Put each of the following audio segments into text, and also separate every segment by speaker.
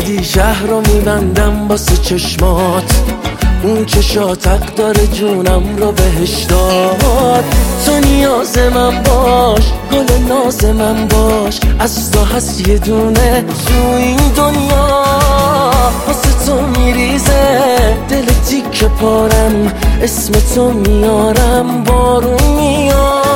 Speaker 1: اومدی شهر رو میبندم واسه چشمات، اون چشات حق داره جونم رو بهش داد. تو نیاز من باش، گل ناز من باش، از تو هست یه دونه تو این دنیا. واسه تو میریزه دل تیکه پارم، اسم تو میارم بارون میاد.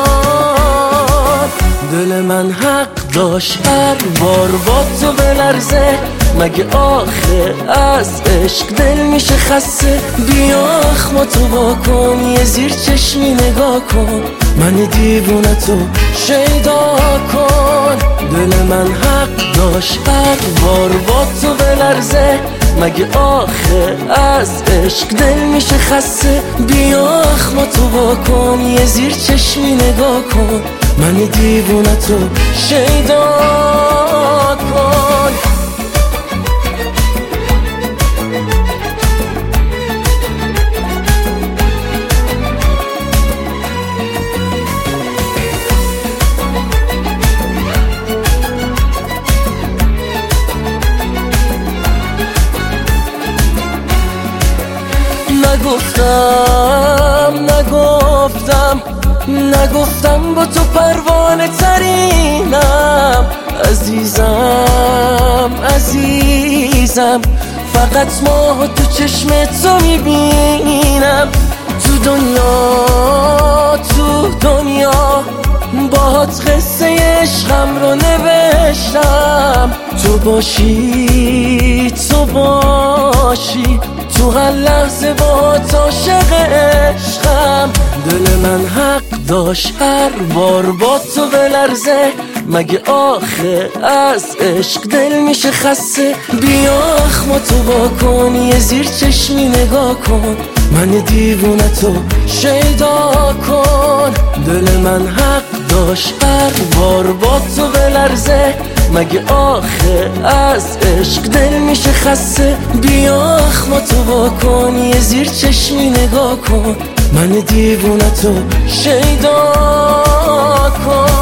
Speaker 1: دل من حق داشت هر بار با تو بلرزه، مگه آخه از عشق دل میشه خسته؟ بیا اخماتو واکن، یه زیر چشمی نگاه کن، من دیوونه تو شیدا کن. دل من حق داشت هر بار با تو بلرزه، مگه آخه از عشق دل میشه خسته؟ بیا اخماتو واکن، یه زیر چشمی نگاه کن، من دیوونه تو شیدا کن. نگفتم با تو پروانه ترینم. عزیزم فقط ماه تو چشم تو میبینم. تو دنیا باهات قصه عشقم رو نوشتم. تو باشی تو هر لحظه باهات عاشق عشقم. دل من حق داشت هر بار با تو بلرزه، مگه آخه از عشق دل میشه خسته؟ بیا اخماتو واکن، یه زیر چشمی نگاه کن، من دیوونه تو شیدا کن. دل من حق داشت هر بار با تو بلرزه، مگه آخه از عشق دل میشه خسته؟ بیا اخماتو واکن، یه زیر چشمی نگاه کن، من دیوونه تو شیدا کن.